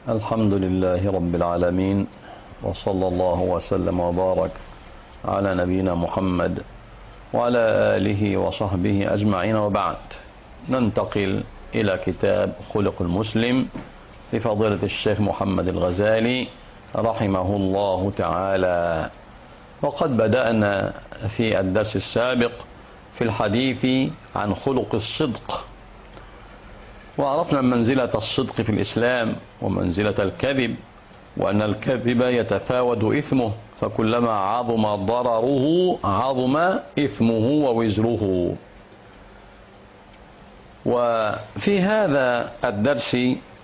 الحمد لله رب العالمين، وصلى الله وسلم وبارك على نبينا محمد وعلى آله وصحبه أجمعين، وبعد. ننتقل إلى كتاب خلق المسلم لفضيلة الشيخ محمد الغزالي رحمه الله تعالى. وقد بدأنا في الدرس السابق في الحديث عن خلق الصدق، وعرفنا منزلة الصدق في الإسلام ومنزلة الكذب، وأن الكذب يتفاوت إثمه، فكلما عظم ضرره عظم إثمه ووزره. وفي هذا الدرس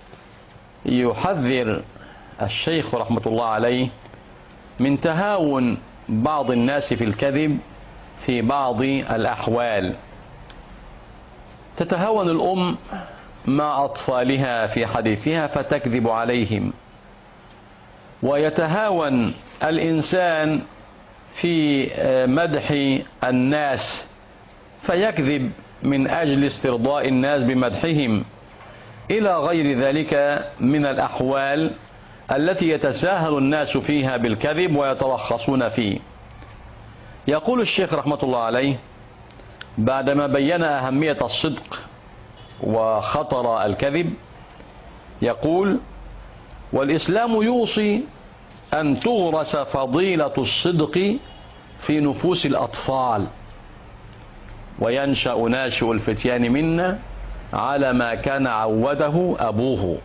يحذر الشيخ رحمة الله عليه من تهاون بعض الناس في الكذب في بعض الأحوال. تتهاون الأم مع أطفالها في حديثها فتكذب عليهم، ويتهاون الإنسان في مدح الناس فيكذب من أجل استرضاء الناس بمدحهم، إلى غير ذلك من الأحوال التي يتساهل الناس فيها بالكذب ويترخصون فيه. يقول الشيخ رحمة الله عليه بعدما بين أهمية الصدق وخطر الكذب، يقول: والإسلام يوصي أن تغرس فضيلة الصدق في نفوس الأطفال، وينشأ ناشئ الفتيان منا على ما كان عوده أبوه.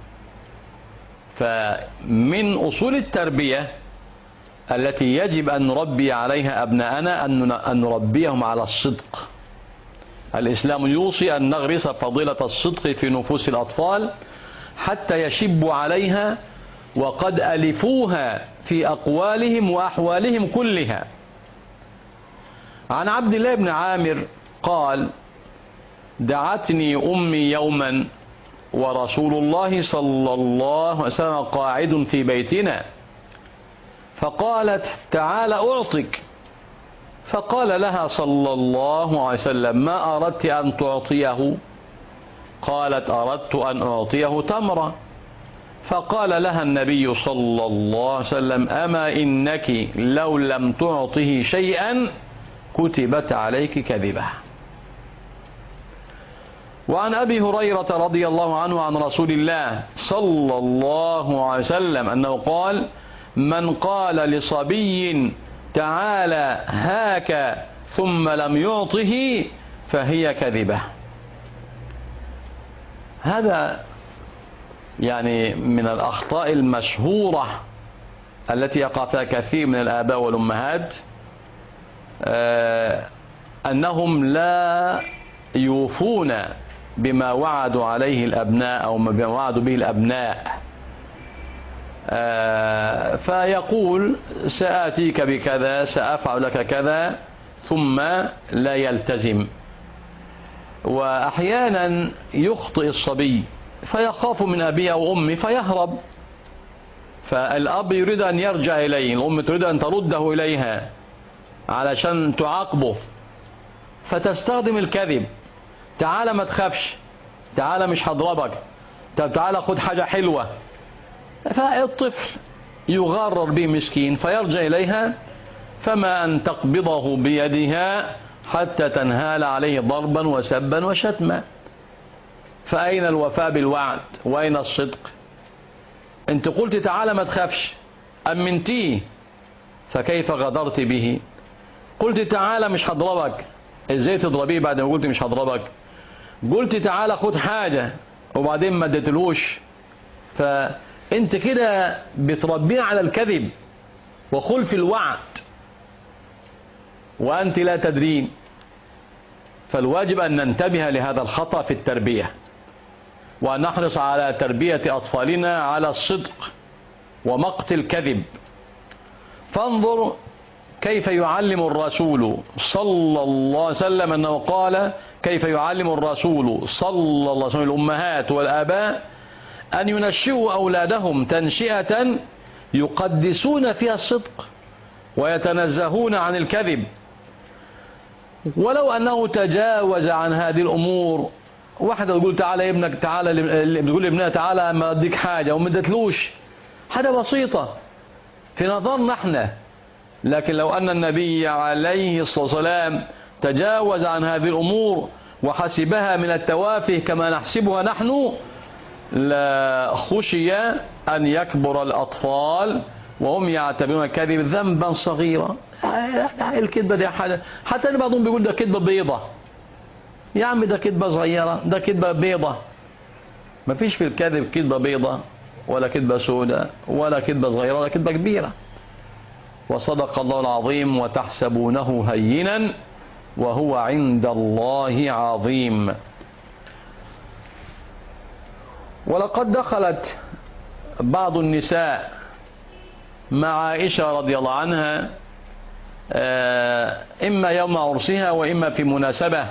فمن أصول التربية التي يجب أن نربي عليها أبناءنا أن نربيهم على الصدق. الإسلام يوصي أن نغرس فضيلة الصدق في نفوس الأطفال حتى يشبوا عليها وقد ألفوها في أقوالهم وأحوالهم كلها. عن عبد الله بن عامر قال: دعتني أمي يوما ورسول الله صلى الله عليه وسلم قاعد في بيتنا، فقالت: تعال أعطك. فقال لها صلى الله عليه وسلم: ما أردت أن تعطيه؟ قالت: أردت أن أعطيه تمرة. فقال لها النبي صلى الله عليه وسلم: أما إنك لو لم تعطه شيئا كتبت عليك كذبة. وعن أبي هريرة رضي الله عنه عن رسول الله صلى الله عليه وسلم أنه قال: من قال لصبي تعالى هاك ثم لم يعطه فهي كذبة. هذا يعني من الأخطاء المشهورة التي يقع فيها كثير من الآباء والأمهات، أنهم لا يوفون بما وعدوا عليه الأبناء أو بما وعدوا به الأبناء، فيقول: سآتيك بكذا، سأفعل لك كذا، ثم لا يلتزم. وأحيانا يخطئ الصبي فيخاف من أبيه أو أمه فيهرب، فالأب يريد أن يرجع إليه، الأم تريد أن ترده إليها علشان تعاقبه، فتستخدم الكذب: تعال ما تخافش، تعال مش هضربك، طب تعال خد حاجة حلوة. فالطفل يغرر به مسكين فيرجع إليها، فما أن تقبضه بيدها حتى تنهال عليه ضربا وسبا وشتما. فأين الوفاء بالوعد وأين الصدق؟ أنت قلت تعالى ما تخافش، أمنتيه، فكيف غدرت به؟ قلت تعالى مش هضربك، ازاي تضربيه بعد ما قلت مش هضربك؟ قلت تعالى خد حاجة وبعدين ما اديتلوش. فأنت كده بتربيه على الكذب وخلف الوعد وأنت لا تدرين. فالواجب أن ننتبه لهذا الخطأ في التربية، وأن نحرص على تربية أطفالنا على الصدق ومقت الكذب. فانظر كيف يعلم الرسول صلى الله عليه وسلم، أنه قال: كيف يعلم الرسول صلى الله عليه وسلم الأمهات والآباء أن ينشئوا أولادهم تنشئة يقدسون فيها الصدق ويتنزهون عن الكذب. ولو أنه تجاوز عن هذه الأمور واحدة تقول تعالى ابنك، تعالى بتقول لابنها تعالى ما اديك حاجة وما ادتلوش، حاجة بسيطة في نظرنا احنا. لكن لو أن النبي عليه الصلاة والسلام تجاوز عن هذه الأمور وحسبها من التوافه كما نحسبها نحن، لخشي أن يكبر الأطفال وهم يعتبرون الكذب ذنبا صغيرا. الكذبة دي حاجة، حتى بعضهم بيقول ده كذبة بيضة. يا عم ده كذبة صغيرة، ده كذبة بيضة. ما فيش في الكذب كذبة بيضة ولا كذبة سوداء ولا كذبة صغيرة ولا كذبة كبيرة. وصدق الله العظيم وتحسبونه هينا وهو عند الله عظيم. ولقد دخلت بعض النساء مع عائشة رضي الله عنها إما يوم عرسها وإما في مناسبة،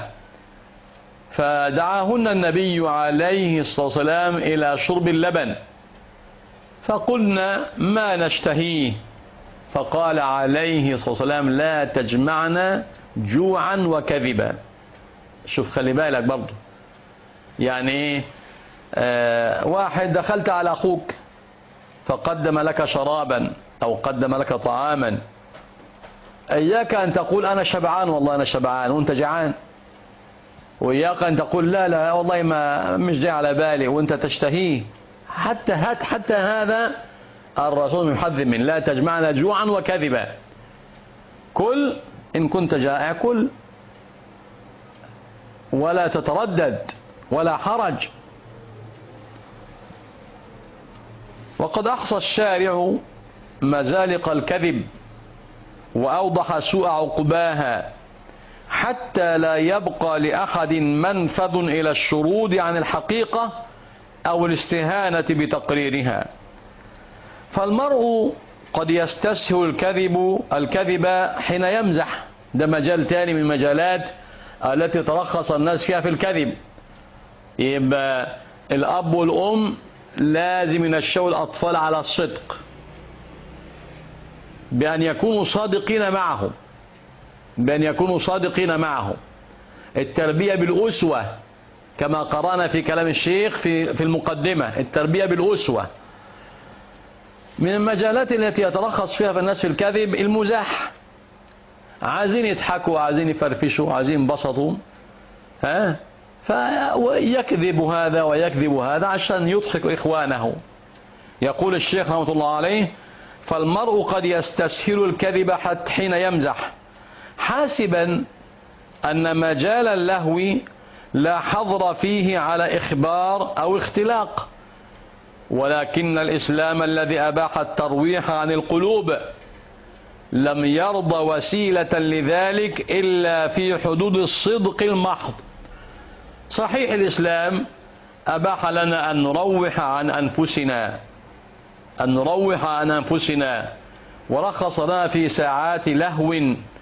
فدعاهن النبي عليه الصلاة والسلام إلى شرب اللبن، فقلنا ما نشتهيه، فقال عليه الصلاة والسلام لا تجمعنا جوعا وكذبا. شوف خلي بالك برضو، يعني واحد دخلت على أخوك فقدم لك شرابا أو قدم لك طعاما، إياك أن تقول أنا شبعان، والله أنا شبعان وأنت جعان، وإياك أن تقول لا لا والله ما مش جاي على بالي وأنت تشتهيه. حتى هذا الرسول يحذر من لا تجمعنا جوعا وكذبا. كل إن كنت جائع كل، ولا تتردد ولا حرج. وقد أحصى الشارع مزالق الكذب وأوضح سوء عقباها حتى لا يبقى لأحد منفذ إلى الشرود عن الحقيقة أو الاستهانة بتقريرها. فالمرء قد يستسهل الكذب حين يمزح، ده مجال تاني من المجالات التي ترخص الناس فيها في الكذب. يبقى الأب والأم لازم ينشأوا الأطفال على الصدق بأن يكونوا صادقين معه، التربية بالأسوة كما قرأنا في كلام الشيخ في المقدمة، التربية بالأسوة. من المجالات التي يترخص فيها الناس في الكذب المزاح، عايزين يضحكوا، عايزين يفرفشوا، عايزين ينبسطوا، فيكذب هذا ويكذب هذا عشان يضحك إخوانه. يقول الشيخ رحمة الله عليه فالمرء قد يستسهل الكذب حتى حين يمزح حاسبا أن مجال اللهو لا حظر فيه على إخبار أو اختلاق، ولكن الإسلام الذي أباح الترويح عن القلوب لم يرضى وسيلة لذلك إلا في حدود الصدق المحض. صحيح الإسلام أباح لنا أن نروح عن أنفسنا ورخص لنا في ساعات لهو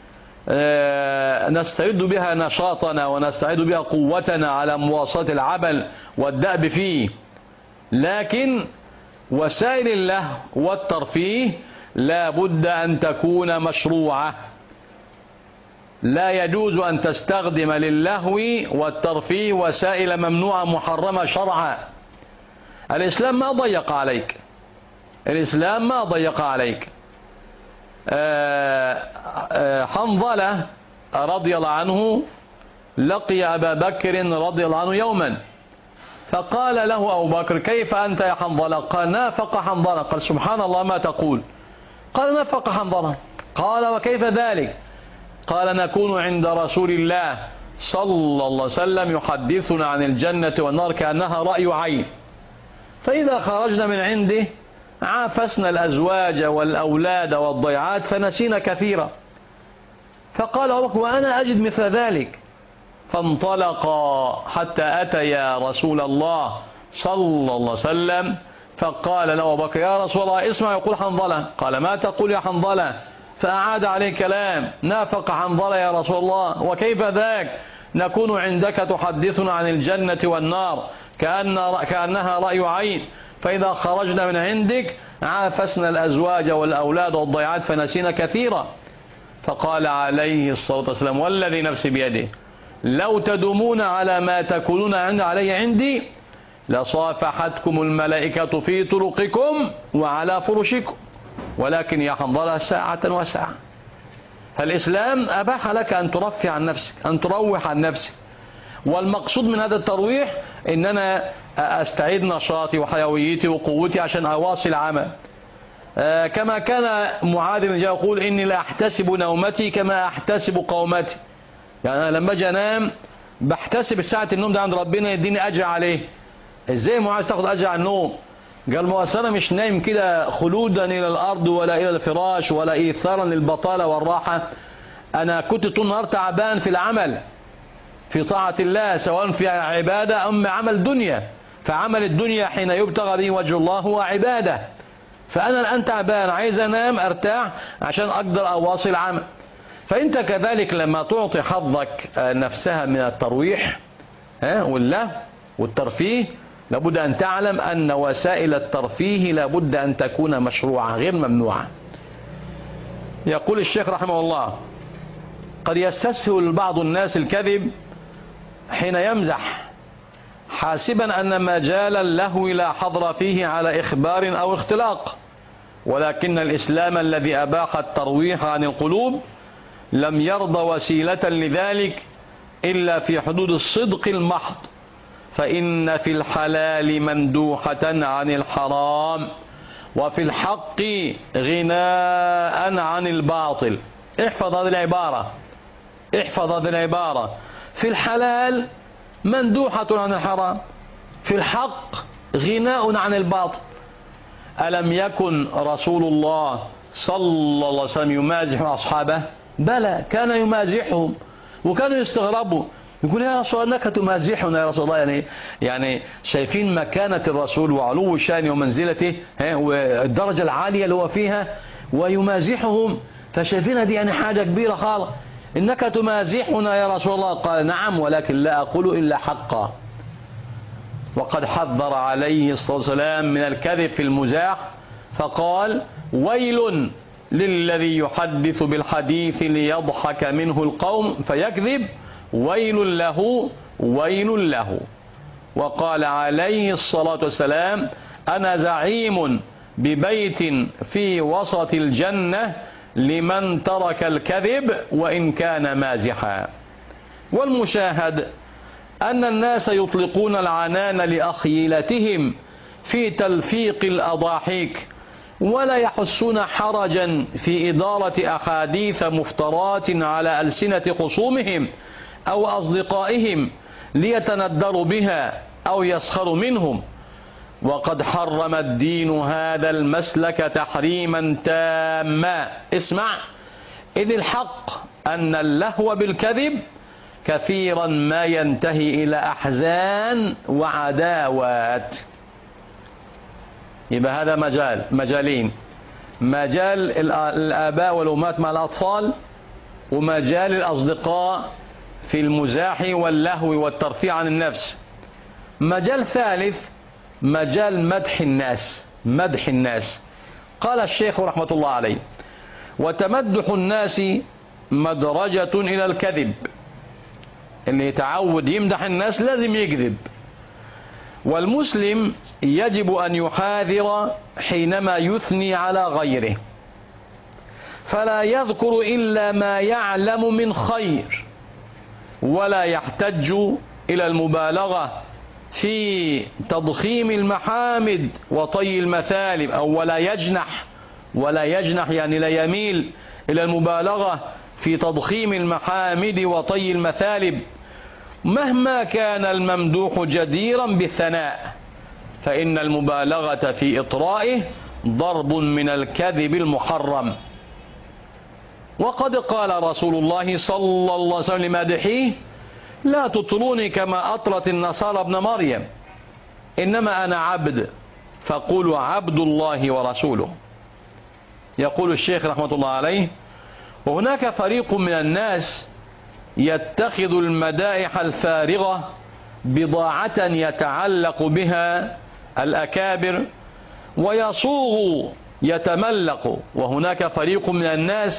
نستعد بها نشاطنا ونستعد بها قوتنا على مواصلة العمل والدأب فيه، لكن وسائل اللهو والترفيه لا بد أن تكون مشروعة. لا يجوز أن تستخدم للهو والترفيه وسائل ممنوعة محرمة شرعا. الإسلام ما ضيق عليك. حنظلة رضي الله عنه لقي أبا بكر رضي الله عنه يوما، فقال له أبو بكر كيف أنت يا حنظلة؟ قال نافق حنظلة. قال سبحان الله ما تقول؟ قال نافق حنظلة. قال وكيف ذلك؟ قال نكون عند رسول الله صلى الله عليه وسلم يحدثنا عن الجنة والنار كأنها رأي عين، فإذا خرجنا من عنده عافسنا الأزواج والأولاد والضيعات فنسينا كثيرا. فقال أبو بكر وأنا أجد مثل ذلك. فانطلقا حتى أتيا رسول الله صلى الله عليه وسلم، فقال له أبو بكر يا رسول الله اسمع يقول حنظلة. قال ما تقول يا حنظلة؟ فأعاد عليه كلام نافق حنظلة يا رسول الله وكيف ذاك؟ نكون عندك تحدثنا عن الجنة والنار كأنها رأي عين، فإذا خرجنا من عندك عافسنا الأزواج والأولاد والضيعات فنسينا كثيرا. فقال عليه الصلاة والسلام والذي نفسي بيده لو تدومون على ما تكونون عليه عندي لصافحتكم الملائكة في طرقكم وعلى فرشكم، ولكن يا حنظلة ساعة وساعة. فالإسلام أباح لك أن ترفع عن نفسك، أن تروح عن نفسك، والمقصود من هذا الترويح إن أنا أستعيد نشاطي وحيويتي وقوتي عشان أواصل عمل. كما كان معاذ بن جبل يقول إني لا أحتسب نومتي كما أحتسب قومتي، يعني أنا لما أجي أنام بحتسب ساعة النوم ده عند ربنا يديني أجر عليه. إزاي معاذ تاخد أجر على النوم؟ قال ما أنا مش نايم كده خلودا إلى الأرض ولا إلى الفراش ولا إيثارا للبطالة والراحة، أنا كنت طول النهار تعبان في العمل في طاعة الله، سواء في عبادة أم عمل دنيا، فعمل الدنيا حين يبتغى به وجه الله هو عبادة، فأنا الآن تعبان عايز أنام أرتاح عشان أقدر أواصل عمل. فأنت كذلك لما تعطي حظك نفسها من الترويح واللهو والترفيه، لابد أن تعلم أن وسائل الترفيه لابد أن تكون مشروعة غير ممنوعة. يقول الشيخ رحمه الله: قد يستسهل بعض الناس الكذب حين يمزح حاسبا أن مجال اللهو لا حظر فيه على إخبار أو اختلاق، ولكن الإسلام الذي أباح الترويح عن القلوب لم يرض وسيلة لذلك إلا في حدود الصدق المحض، فإن في الحلال مندوحة عن الحرام، وفي الحق غناء عن الباطل. احفظ هذه العبارة، احفظ هذه العبارة: في الحلال مندوحة عن الحرام، في الحق غناء عن الباطل. ألم يكن رسول الله صلى الله عليه وسلم يمازح أصحابه؟ بلى، كان يمازحهم وكانوا يستغربوا، يقول يا رسول الله انك تمازحنا يا رسول الله، يعني شايفين مكانة الرسول وعلو شانه ومنزلته والدرجة العالية اللي هو فيها، ويمازحهم، فشايفينها دي يعني حاجة كبيرة خالص. انك تمازحنا يا رسول الله؟ قال نعم، ولكن لا اقول الا حقا. وقد حذر عليه الصلاة والسلام من الكذب في المزاح، فقال: ويل للذي يحدث بالحديث ليضحك منه القوم فيكذب، ويل له ويل له. وقال عليه الصلاة والسلام: أنا زعيم ببيت في وسط الجنة لمن ترك الكذب وإن كان مازحا. والمشاهد أن الناس يطلقون العنان لأخيلتهم في تلفيق الأضاحيك، ولا يحسون حرجا في إدارة أحاديث مفترات على ألسنة خصومهم أو أصدقائهم ليتندروا بها أو يسخروا منهم. وقد حرم الدين هذا المسلك تحريما تاما. اسمع: إذ الحق أن اللهو بالكذب كثيرا ما ينتهي إلى أحزان وعداوات. يبقى هذا مجالين: مجال الآباء والأمهات مع الأطفال، ومجال الأصدقاء في المزاح واللهو والترفيه عن النفس. مجال ثالث: مجال مدح الناس. مدح الناس. قال الشيخ رحمة الله عليه: وتمدح الناس مدرجة إلى الكذب. اللي يتعود يمدح الناس لازم يكذب. والمسلم يجب أن يحاذر حينما يثني على غيره، فلا يذكر إلا ما يعلم من خير، ولا يحتج إلى المبالغة في تضخيم المحامد وطي المثالب، أو ولا يجنح يعني لا يميل إلى المبالغة في تضخيم المحامد وطي المثالب، مهما كان الممدوح جديرا بالثناء، فإن المبالغة في إطرائه ضرب من الكذب المحرم. وقد قال رسول الله صلى الله عليه وسلم لمادحيه: لا تطروني كما أطرت النصارى ابن مريم، إنما أنا عبد فقولوا عبد الله ورسوله. يقول الشيخ رحمة الله عليه: وهناك فريق من الناس يتخذ المدائح الفارغة بضاعة يتعلق بها الأكابر ويصوغ يتملق، وهناك فريق من الناس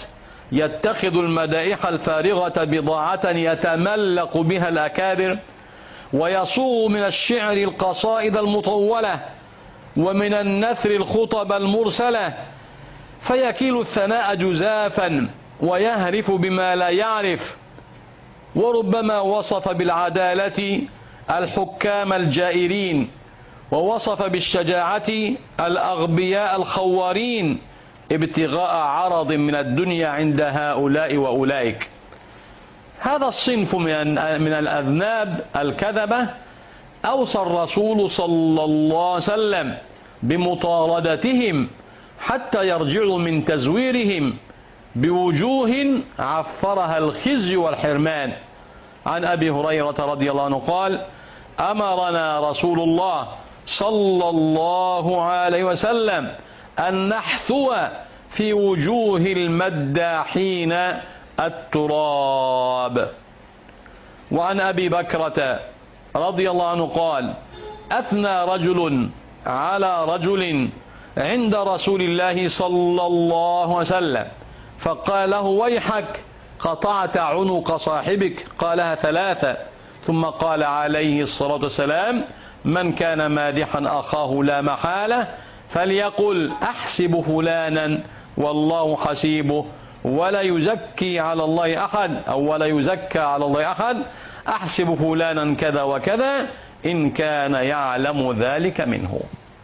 يتخذ المدائح الفارغة بضاعة يتملق بها الأكابر، ويصوغ من الشعر القصائد المطولة، ومن النثر الخطب المرسلة، فيكيل الثناء جزافا ويهرف بما لا يعرف. وربما وصف بالعدالة الحكام الجائرين، ووصف بالشجاعة الأغبياء الخوارين، ابتغاء عرض من الدنيا عند هؤلاء وأولئك. هذا الصنف من الأذناب الكذبة أوصى الرسول صلى الله عليه وسلم بمطاردتهم حتى يرجعوا من تزويرهم بوجوه عفرها الخزي والحرمان. عن أبي هريرة رضي الله عنه قال: أمرنا رسول الله صلى الله عليه وسلم أن نحثو في وجوه المداحين التراب. وعن أبي بكرة رضي الله عنه قال: أثنى رجل على رجل عند رسول الله صلى الله عليه وسلم فقال له: ويحك قطعت عنق صاحبك. قالها ثلاثة، ثم قال عليه الصلاة والسلام: من كان مادحا أخاه لا محالة فليقل أحسب فلانا والله حسيبه، ولا يزكي على الله أحد، أو ولا يزكى على الله أحد، أحسب فلانا كذا وكذا إن كان يعلم ذلك منه.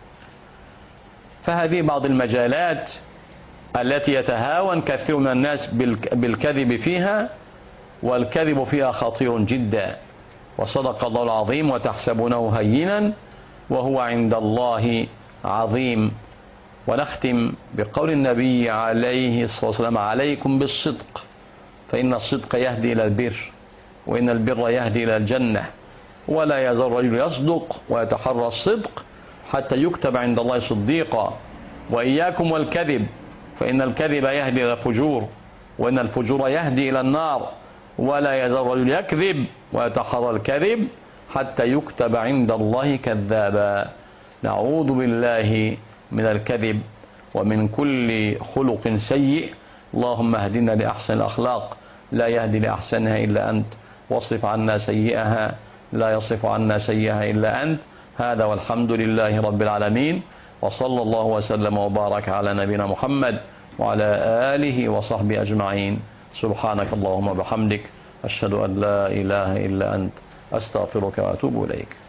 فهذه بعض المجالات التي يتهاون كثير من الناس بالكذب فيها، والكذب فيها خطير جدا. وصدق الله العظيم: وتحسبونه هينا وهو عند الله عظيم. ونختم بقول النبي عليه الصلاة والسلام: عليكم بالصدق، فإن الصدق يهدي إلى البر، وإن البر يهدي إلى الجنة، ولا يزال الرجل يصدق ويتحرى الصدق حتى يكتب عند الله صديقا. وإياكم والكذب، فإن الكذب يهدي إلى الفجور، وإن الفجور يهدي إلى النار، ولا يزال الرجل يكذب ويتحرى الكذب حتى يكتب عند الله كذابا. نعوذ بالله من الكذب ومن كل خلق سيء. اللهم اهدنا لأحسن الأخلاق، لا يهدي لأحسنها إلا أنت، واصرف عنا سيئها، لا يصرف عنا سيئها إلا أنت. هذا والحمد لله رب العالمين، وصلى الله وسلم وبارك على نبينا محمد وعلى آله وصحبه أجمعين. سبحانك اللهم وبحمدك، أشهد أن لا إله إلا أنت، أستغفرك وأتوب إليك.